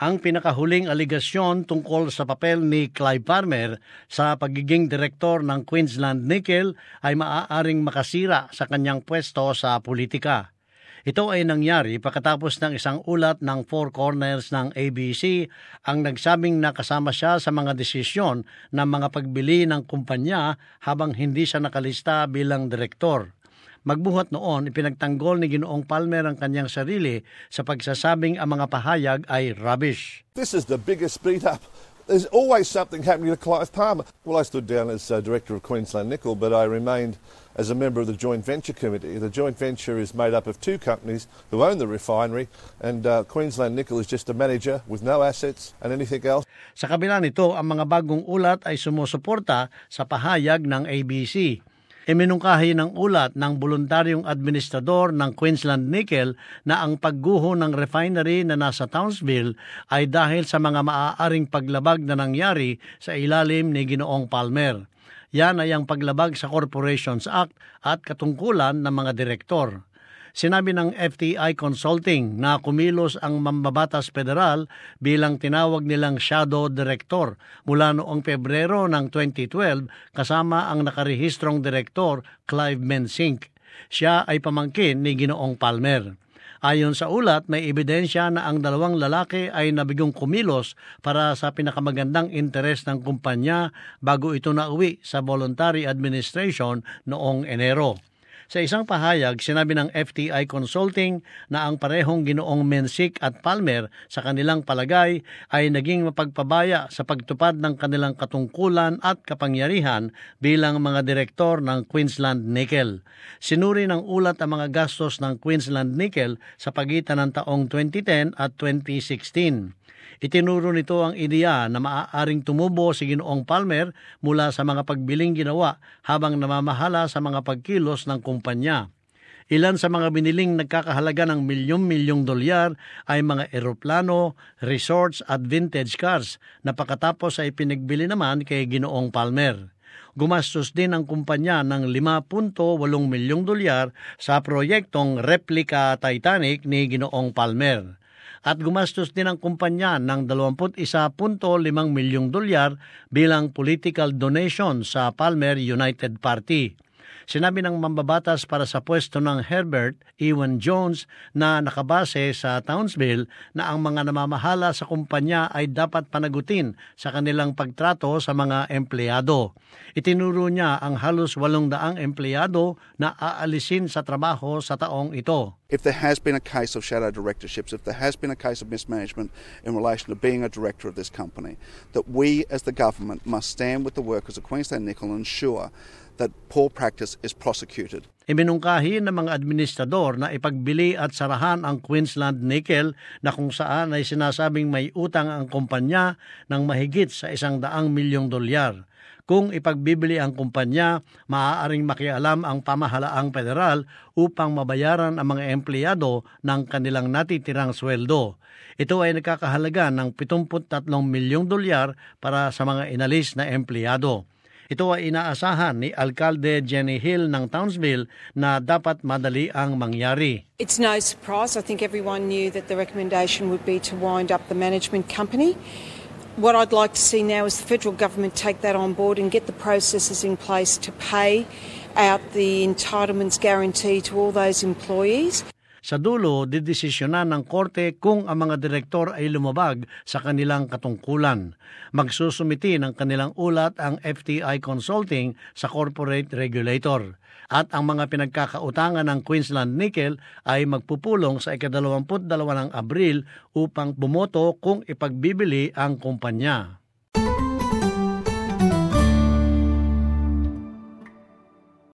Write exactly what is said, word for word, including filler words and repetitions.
Ang pinakahuling aligasyon tungkol sa papel ni Clive Palmer sa pagiging direktor ng Queensland Nickel ay maaaring makasira sa kanyang pwesto sa politika. Ito ay nangyari pagkatapos ng isang ulat ng Four Corners ng A B C ang nagsabing nakasama siya sa mga desisyon ng mga pagbili ng kumpanya habang hindi siya nakalista bilang direktor. Magbuhat noon, ipinagtanggol ni Ginoong Palmer ang kanyang sarili sa pagsasabing ang mga pahayag ay rubbish. This is the biggest beat up. There's always something happening to Clive Palmer. Well, I stood down as uh, director of Queensland Nickel, but I remained as a member of the joint venture committee. The joint venture is made up of two companies who own the refinery, and uh, Queensland Nickel is just a manager with no assets and anything else. Sa kabila nito, ang mga bagong ulat ay sumusuporta sa pahayag ng A B C. Iminungkahi ng ulat ng voluntaryong administrador ng Queensland Nickel na ang pagguho ng refinery na nasa Townsville ay dahil sa mga maaaring paglabag na nangyari sa ilalim ni Ginoong Palmer. Yan ay ang paglabag sa Corporations Act at katungkulan ng mga direktor. Sinabi ng F T I Consulting na kumilos ang mambabatas federal bilang tinawag nilang shadow director mula noong Pebrero ng twenty twelve kasama ang nakarehistrong direktor Clive Mensink. Siya ay pamangkin ni Ginoong Palmer. Ayon sa ulat, may ebidensya na ang dalawang lalaki ay nabigong kumilos para sa pinakamagandang interes ng kumpanya bago ito nauwi sa voluntary administration noong Enero. Sa isang pahayag, sinabi ng F T I Consulting na ang parehong Ginoong Mensik at Palmer sa kanilang palagay ay naging mapagpabaya sa pagtupad ng kanilang katungkulan at kapangyarihan bilang mga direktor ng Queensland Nickel. Sinuri ng ulat ang mga gastos ng Queensland Nickel sa pagitan ng taong twenty ten at twenty sixteen. Itinuro nito ang ideya na maaaring tumubo si Ginoong Palmer mula sa mga pagbiling ginawa habang namamahala sa mga pagkilos ng kumpanya. Ilan sa mga biniling nagkakahalaga ng milyong-milyong dolyar ay mga eroplano, resorts at vintage cars na pagkatapos ay pinagbili naman kay Ginoong Palmer. Gumastos din ang kumpanya ng five point eight milyong dolyar sa proyektong replica Titanic ni Ginoong Palmer. At gumastos din ang kumpanya ng twenty-one point five milyong dolyar bilang political donation sa Palmer United Party. Sinabi ng mambabatas para sa pwesto ng Herbert Ewan Jones na nakabase sa Townsville na ang mga namamahala sa kumpanya ay dapat panagutin sa kanilang pagtrato sa mga empleyado. Itinuro niya ang halos walong daang empleyado na aalisin sa trabaho sa taong ito. If there has been a case of shadow directorships, if there has been a case of mismanagement in relation to being a director of this company, that we as the government must stand with the workers of Queensland Nickel and ensure that poor practice is prosecuted. Iminungkahi ng mga administrador na ipagbili at sarahan ang Queensland Nickel na kung saan ay sinasabing may utang ang kumpanya ng mahigit sa isang daang milyong dolyar. Kung ipagbibili ang kumpanya, maaaring makialam ang pamahalaang federal upang mabayaran ang mga empleyado ng kanilang natitirang sweldo. Ito ay nagkakahalaga ng seventy-three milyong dolyar para sa mga inalis na empleyado. Ito ay inaasahan ni Alkalde Jenny Hill ng Townsville na dapat madali ang mangyari. It's no surprise. I think everyone knew that the recommendation would be to wind up the management company. What I'd like to see now is the federal government take that on board and get the processes in place to pay out the entitlements guarantee to all those employees. Sa dulo, didesisyonan ng korte kung ang mga direktor ay lumabag sa kanilang katungkulan. Magsusumiti ng kanilang ulat ang F T I Consulting sa corporate regulator. At ang mga pinagkakautangan ng Queensland Nickel ay magpupulong sa ikadalawamput dalawa ng Abril upang bumoto kung ipagbibili ang kumpanya.